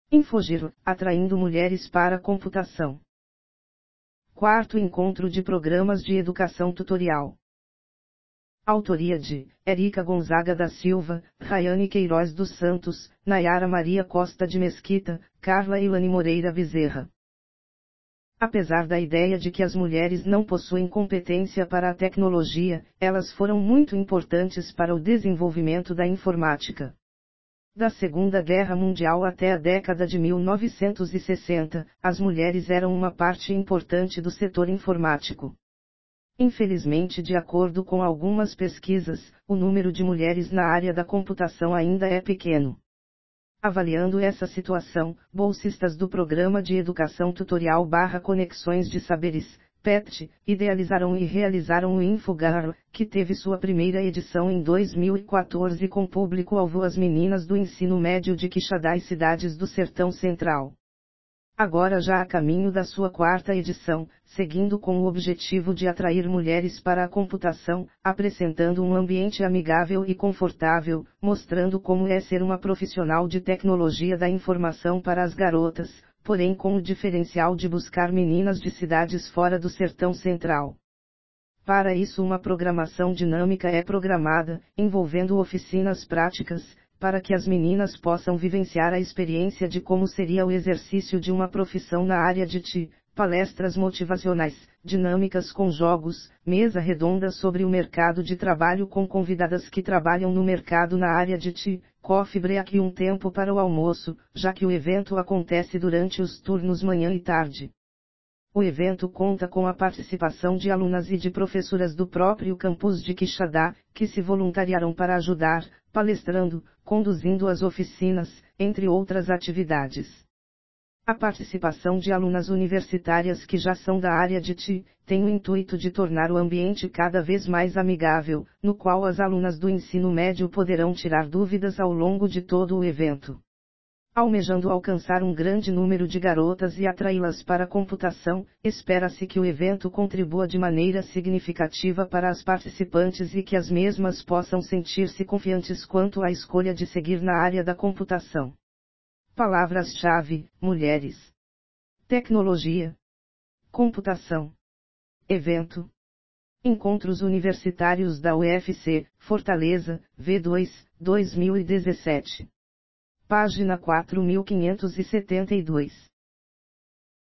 Infogiro, atraindo mulheres para a computação. Quarto encontro de programas de educação tutorial. Autoria de Érica Gonzaga da Silva, Rayane Queiroz dos Santos, Nayara Maria Costa de Mesquita, Carla Ilane Moreira Bezerra. Apesar da ideia de que as mulheres não possuem competência para a tecnologia, elas foram muito importantes para o desenvolvimento da informática. Da Segunda Guerra Mundial até a década de 1960, as mulheres eram uma parte importante do setor informático. Infelizmente, de acordo com algumas pesquisas, o número de mulheres na área da computação ainda é pequeno. Avaliando essa situação, bolsistas do Programa de Educação Tutorial / Conexões de Saberes, PET, idealizaram e realizaram o InfoGirl, que teve sua primeira edição em 2014 com público-alvo as meninas do ensino médio de Quixadá e cidades do Sertão Central. Agora já a caminho da sua quarta edição, seguindo com o objetivo de atrair mulheres para a computação, apresentando um ambiente amigável e confortável, mostrando como é ser uma profissional de tecnologia da informação para as garotas, porém com o diferencial de buscar meninas de cidades fora do Sertão Central. Para isso uma programação dinâmica é programada, envolvendo oficinas práticas, para que as meninas possam vivenciar a experiência de como seria o exercício de uma profissão na área de TI, palestras motivacionais, dinâmicas com jogos, mesa redonda sobre o mercado de trabalho com convidadas que trabalham no mercado na área de TI, coffee break e um tempo para o almoço, já que o evento acontece durante os turnos manhã e tarde. O evento conta com a participação de alunas e de professoras do próprio campus de Quixadá, que se voluntariaram para ajudar, palestrando, conduzindo as oficinas, entre outras atividades. A participação de alunas universitárias que já são da área de TI, tem o intuito de tornar o ambiente cada vez mais amigável, no qual as alunas do ensino médio poderão tirar dúvidas ao longo de todo o evento. Almejando alcançar um grande número de garotas e atraí-las para a computação, espera-se que o evento contribua de maneira significativa para as participantes e que as mesmas possam sentir-se confiantes quanto à escolha de seguir na área da computação. Palavras-chave: mulheres, tecnologia, computação, evento. Encontros Universitários da UFC, Fortaleza, V2, 2017. Página 4572.